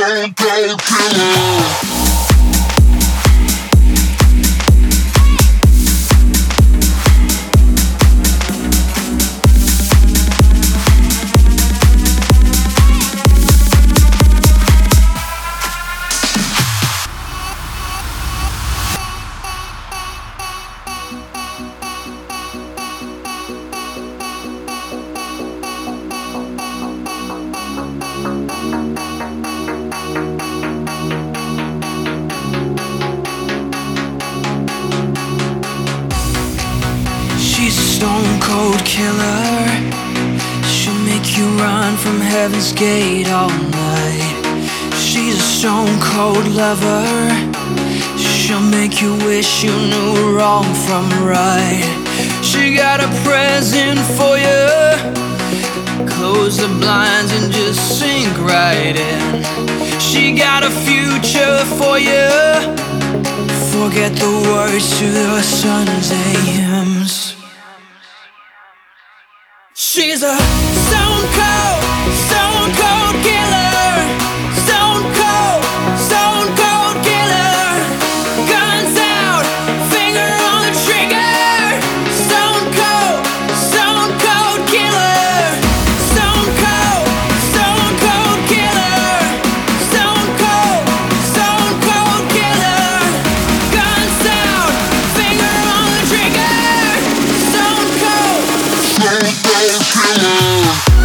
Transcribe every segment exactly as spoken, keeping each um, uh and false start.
Stone Cold Killer. She's a stone cold killer. She'll make you run from heaven's gate all night. She's a stone cold lover. She'll make you wish you knew wrong from right. She got a present for you. Close the blinds and just sink right in. She got a future for you. Forget the words to the sun's hymns. She's a stone cold, stone cold killer. Stone cold, stone cold killer. Guns out, finger on the trigger. Stone cold, stone cold killer. Stone cold, stone cold killer. Stone cold, stone cold killer. Guns out, finger on the trigger. Stone cold, stone cold killer.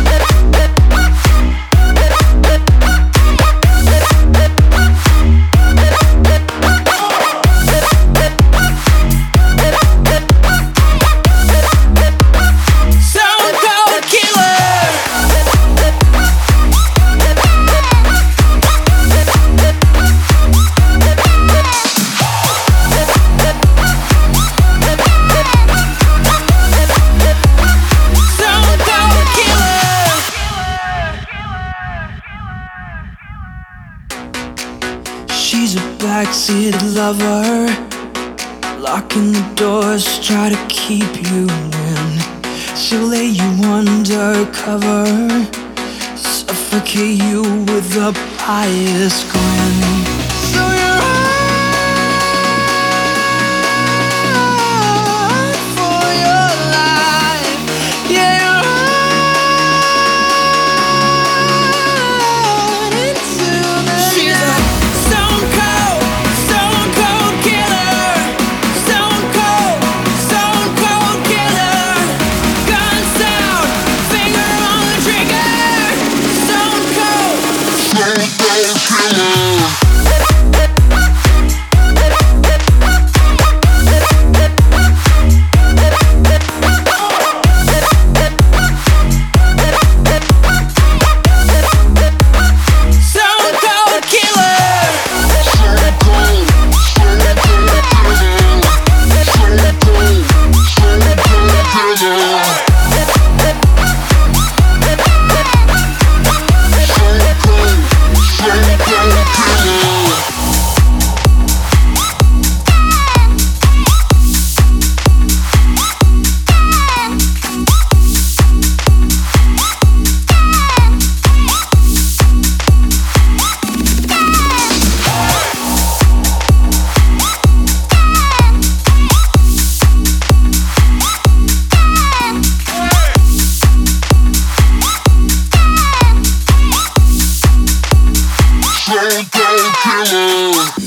She's a backseat lover, locking the doors, try to keep you in. She'll lay you under cover, suffocate you with a pious grin. So you're run for your life, yeah, you're run into the She's night. A stone cold, stone cold killer. Stone cold, stone cold killer. Guns out, finger on the trigger. Stone cold, Stone Cold Killer. stone cold killer. Stone Cold, Stone Cold Killer. Stone Cold, Stone Cold Killer. Stone Cold, Stone Cold Killer. Stone Cold Killer.